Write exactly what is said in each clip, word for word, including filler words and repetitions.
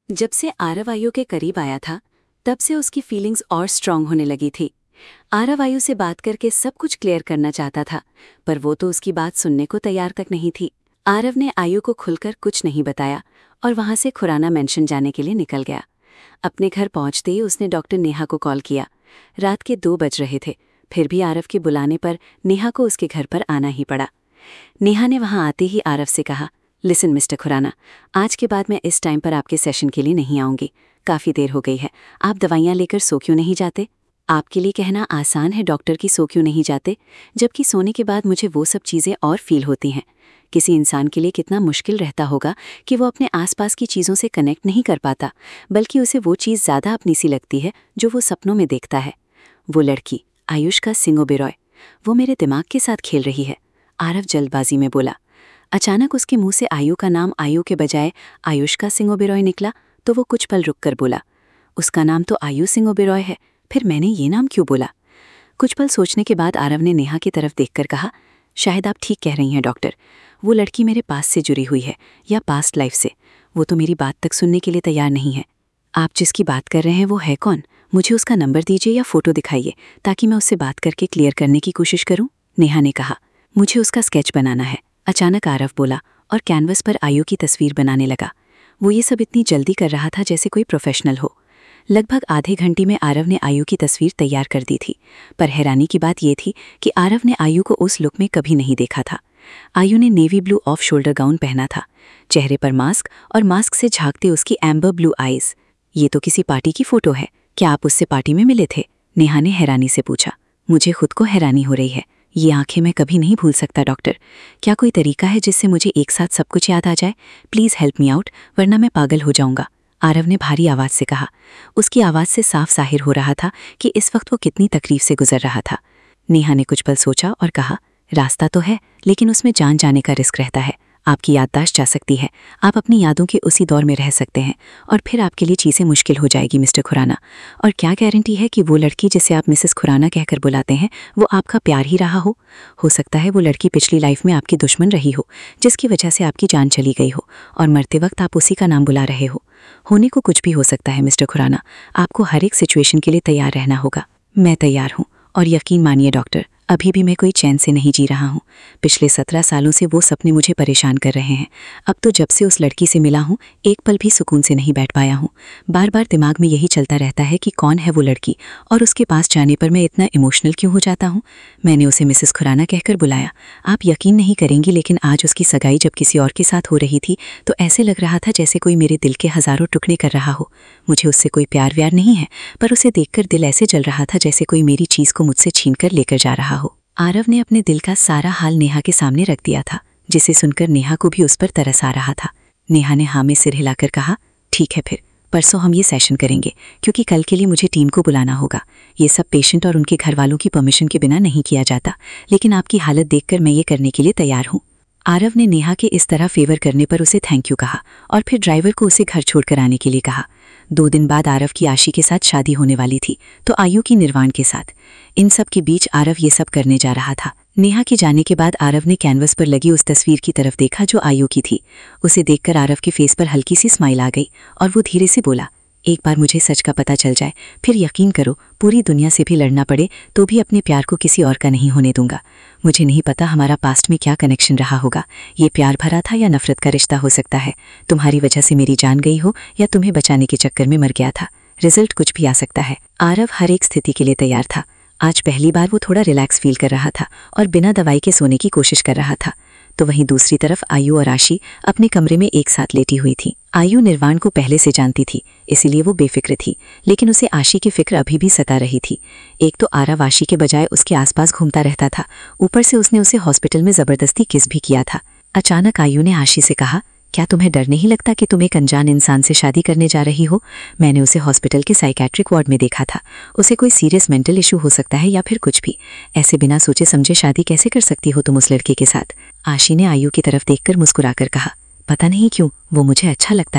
जब से आरव आयु के करीब आया था, तब से उसकी फीलिंग्स और स्ट्रांग होने लगी थी। आरव आयु से बात करके सब कुछ क्लियर करना चाहता था, पर वो तो उसकी बात सुनने को तैयार तक नहीं थी। आरव ने आयु को खुलकर कुछ नहीं बताया और वहां से खुराना मेंशन जाने के लिए निकल गया। अपने घर पहुंचते ही उसने डॉक्टर नेहा को कॉल किया। रात के दो बज रहे थे, फिर भी आरव के बुलाने पर नेहा को उसके घर पर आना ही पड़ा। नेहा ने वहां आते ही आरव से कहा, लिसन मिस्टर खुराना, आज के बाद मैं इस टाइम पर आपके सेशन के लिए नहीं आऊंगी। काफ़ी देर हो गई है, आप दवाइयाँ लेकर सो क्यों नहीं जाते? आपके लिए कहना आसान है डॉक्टर की सो क्यों नहीं जाते, जबकि सोने के बाद मुझे वो सब चीज़ें और फील होती हैं। किसी इंसान के लिए कितना मुश्किल रहता होगा कि वो अपने आसपास की चीज़ों से कनेक्ट नहीं कर पाता, बल्कि उसे वो चीज़ ज़्यादा अपनी सी लगती है जो वो सपनों में देखता है। वो लड़की आयुष का सिंह ओबेरॉय, वो मेरे दिमाग के साथ खेल रही है, आरव जल्दबाजी में बोला। अचानक उसके मुंह से आयु का नाम आयु के बजाय आयुष का सिंह ओबेरॉय निकला तो वो कुछ पल रुक कर बोला, उसका नाम तो आयु सिंह ओबेरॉय है, फिर मैंने ये नाम क्यों बोला? कुछ पल सोचने के बाद आरव ने नेहा की तरफ देखकर कहा, शायद आप ठीक कह रही हैं डॉक्टर, वो लड़की मेरे पास से जुड़ी हुई है या पास्ट लाइफ से। वो तो मेरी बात तक सुनने के लिए तैयार नहीं है। आप जिसकी बात कर रहे हैं वो है कौन? मुझे उसका नंबर दीजिए या फोटो दिखाइए ताकि मैं उससे बात करके क्लियर करने की कोशिश करूं। नेहा ने कहा, मुझे उसका स्केच बनाना है। अचानक आरव बोला और कैनवस पर आयु की तस्वीर बनाने लगा। वो ये सब इतनी जल्दी कर रहा था जैसे कोई प्रोफेशनल हो। लगभग आधे घंटे में आरव ने आयु की तस्वीर तैयार कर दी थी, पर हैरानी की बात यह थी कि आरव ने आयु को उस लुक में कभी नहीं देखा था। आयु ने navy blue off shoulder gown पहना था, चेहरे पर मास्क और मास्क से झांकते उसकी एम्बर ब्लू आईज। ये तो किसी पार्टी की फोटो है, क्या आप उससे पार्टी में मिले थे? नेहा ने हैरानी से पूछा। मुझे खुद को हैरानी हो रही है, ये आंखें मैं कभी नहीं भूल सकता डॉक्टर। क्या कोई तरीका है जिससे मुझे एक साथ सब कुछ याद आ जाए? प्लीज़ हेल्प मी आउट, वरना मैं पागल हो जाऊंगा, आरव ने भारी आवाज़ से कहा। उसकी आवाज़ से साफ जाहिर हो रहा था कि इस वक्त वो कितनी तकलीफ से गुजर रहा था। नेहा ने कुछ पल सोचा और कहा, रास्ता तो है, लेकिन उसमें जान जाने का रिस्क रहता है। आपकी याददाश्त जा सकती है, आप अपनी यादों के उसी दौर में रह सकते हैं और फिर आपके लिए चीज़ें मुश्किल हो जाएगी मिस्टर खुराना। और क्या गारंटी है कि वो लड़की जिसे आप मिसेस खुराना कहकर बुलाते हैं वो आपका प्यार ही रहा हो? हो सकता है वो लड़की पिछली लाइफ में आपकी दुश्मन रही हो, जिसकी वजह से आपकी जान चली गई हो और मरते वक्त आप उसी का नाम बुला रहे हो। होने को कुछ भी हो सकता है मिस्टर खुराना, आपको हर एक सिचुएशन के लिए तैयार रहना होगा। मैं तैयार हूँ, और यकीन मानिए डॉक्टर, अभी भी मैं कोई चैन से नहीं जी रहा हूँ। पिछले सत्रह सालों से वो सपने मुझे परेशान कर रहे हैं। अब तो जब से उस लड़की से मिला हूँ, एक पल भी सुकून से नहीं बैठ पाया हूँ। बार बार दिमाग में यही चलता रहता है कि कौन है वो लड़की और उसके पास जाने पर मैं इतना इमोशनल क्यों हो जाता हूँ। मैंने उसे मिसेस खुराना कहकर बुलाया। आप यकीन नहीं करेंगी, लेकिन आज उसकी सगाई जब किसी और के साथ हो रही थी तो ऐसे लग रहा था जैसे कोई मेरे दिल के हज़ारों टुकड़े कर रहा हो। मुझे उससे कोई प्यार व्यार नहीं है, पर उसे देखकर दिल ऐसे जल रहा था जैसे कोई मेरी चीज़ को मुझसे छीन कर लेकर जा रहा हो। आरव ने अपने दिल का सारा हाल नेहा के सामने रख दिया था, जिसे सुनकर नेहा को भी उस पर तरस आ रहा था। नेहा ने हाँ में सिर हिलाकर कहा, ठीक है, फिर परसों हम ये सेशन करेंगे, क्योंकि कल के लिए मुझे टीम को बुलाना होगा। ये सब पेशेंट और उनके घर वालों की परमिशन के बिना नहीं किया जाता, लेकिन आपकी हालत देखकर मैं ये करने के लिए तैयार हूँ। आरव ने नेहा के इस तरह फेवर करने पर उसे थैंक यू कहा और फिर ड्राइवर को उसे घर छोड़कर आने के लिए कहा। दो दिन बाद आरव की आशी के साथ शादी होने वाली थी, तो आयु की निर्वाण के साथ। इन सब के बीच आरव ये सब करने जा रहा था। नेहा के जाने के बाद आरव ने कैनवस पर लगी उस तस्वीर की तरफ देखा जो आयु की थी। उसे देखकर आरव के फेस पर हल्की सी स्माइल आ गई और वो धीरे से बोला, एक बार मुझे सच का पता चल जाए, फिर यकीन करो पूरी दुनिया से भी लड़ना पड़े तो भी अपने प्यार को किसी और का नहीं होने दूंगा। मुझे नहीं पता हमारा पास्ट में क्या कनेक्शन रहा होगा, ये प्यार भरा था या नफरत का रिश्ता हो सकता है। तुम्हारी वजह से मेरी जान गई हो या तुम्हें बचाने के चक्कर में मर गया था, रिजल्ट कुछ भी आ सकता है। आरव हर एक स्थिति के लिए तैयार था। आज पहली बार वो थोड़ा रिलैक्स फील कर रहा था और बिना दवाई के सोने की कोशिश कर रहा था। तो वहीं दूसरी तरफ आयु और आशी अपने कमरे में एक साथ लेटी हुई थी। आयु निर्वाण को पहले से जानती थी, इसीलिए वो बेफिक्र थी, लेकिन उसे आशी की फिक्र अभी भी सता रही थी। एक तो आरव आशी के बजाय उसके आसपास घूमता रहता था, ऊपर से उसने उसे हॉस्पिटल में जबरदस्ती किस भी किया था। अचानक आयु ने आशी से कहा, क्या तुम्हें डर नहीं लगता कि तुम एक अनजान इंसान से शादी करने जा रही हो? मैंने उसे हॉस्पिटल के साइकेट्रिक वार्ड में देखा था। उसे कोई सीरियस मेंटल इशू हो सकता है या फिर कुछ भी। ऐसे बिना सोचे समझे शादी कैसे कर सकती हो तुम उस लड़के के साथ? आशी ने आयु की तरफ देखकर मुस्कुराकर कहा, पता नहीं क्यों वो मुझे अच्छा लगता है,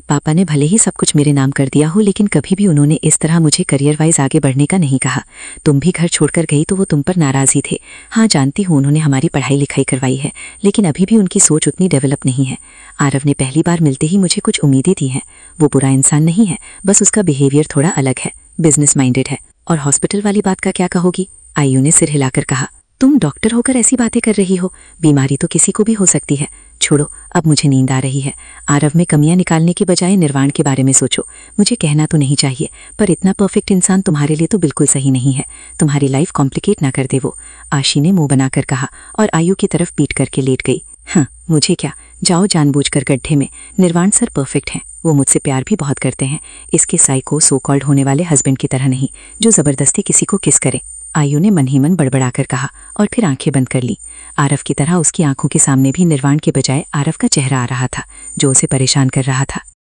पापा ने भले ही सब कुछ मेरे नाम कर दिया हो, लेकिन कभी भी उन्होंने इस तरह मुझे करियर वाइज आगे बढ़ने का नहीं कहा। तुम भी घर छोड़कर गई तो वो तुम पर नाराज ही थे। हाँ जानती हूँ उन्होंने हमारी पढ़ाई लिखाई करवाई है, लेकिन अभी भी उनकी सोच उतनी डेवलप नहीं है। आरव ने पहली बार मिलते ही मुझे कुछ उम्मीदें दी हैं। वो बुरा इंसान नहीं है, बस उसका बिहेवियर थोड़ा अलग है, बिजनेस माइंडेड है। और हॉस्पिटल वाली बात का क्या कहोगी? आयु ने सिर हिलाकर कहा। तुम डॉक्टर होकर ऐसी बातें कर रही हो? बीमारी तो किसी को भी हो सकती है। छोड़ो, अब मुझे नींद आ रही है। आरव में कमियां निकालने के बजाय निर्वाण के बारे में सोचो। मुझे कहना तो नहीं चाहिए, पर इतना परफेक्ट इंसान तुम्हारे लिए तो बिल्कुल सही नहीं है। तुम्हारी लाइफ कॉम्प्लिकेट ना कर दे वो, आशी ने मुंह बनाकर कहा और आयु की तरफ पीट करके लेट गई। हाँ, मुझे क्या, जाओ जानबूझकर गड्ढे में। निर्वाण सर परफेक्ट हैं, वो मुझसे प्यार भी बहुत करते हैं। इसके साइको सो कॉल्ड होने वाले हस्बैंड की तरह नहीं, जो जबरदस्ती किसी को किस करे। आयु ने मन ही मन बड़बड़ाकर कहा और फिर आंखें बंद कर ली। आरव की तरह उसकी आंखों के सामने भी निर्वाण के बजाय आरव का चेहरा आ रहा था, जो उसे परेशान कर रहा था।